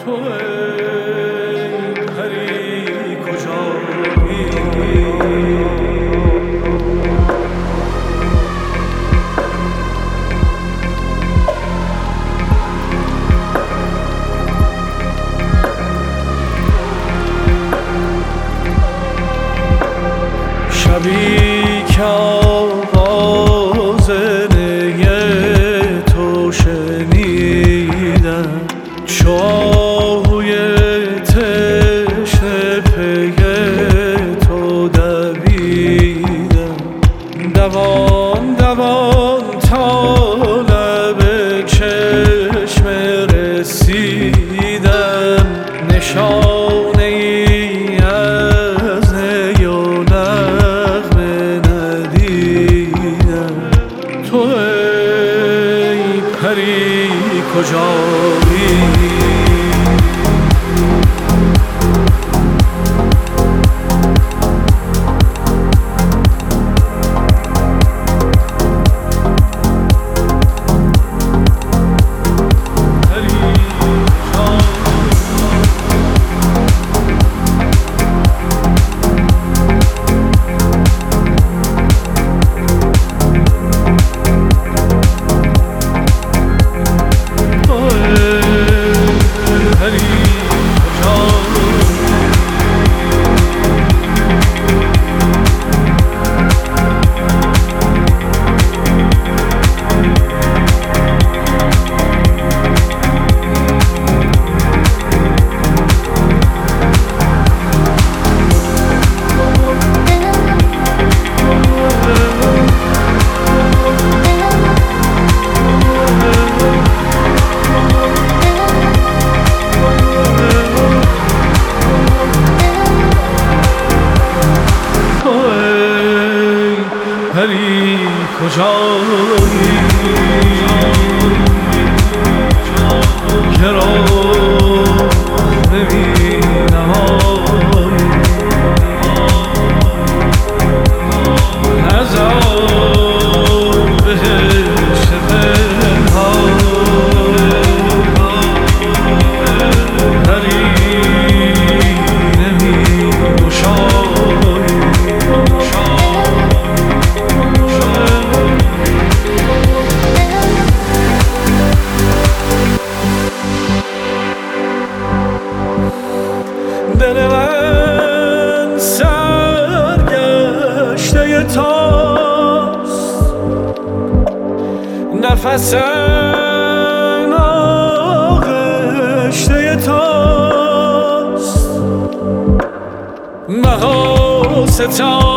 تو ای پری کجایی؟ شبی که آواز نی تو شنیدم، چو آهوی تشنه پی تو دویدم، دوان دوان تا لب چشم رسیدم، نشانه ای از نی و نغمه ندیدم. تو ای پری کجایی؟ پری کجایی که را نمی‌بینم؟ از آن بهشت پنهان پری نمی‌گشایی. دل من سرگشته تاست، نفسم آغشته تاست، مقاصد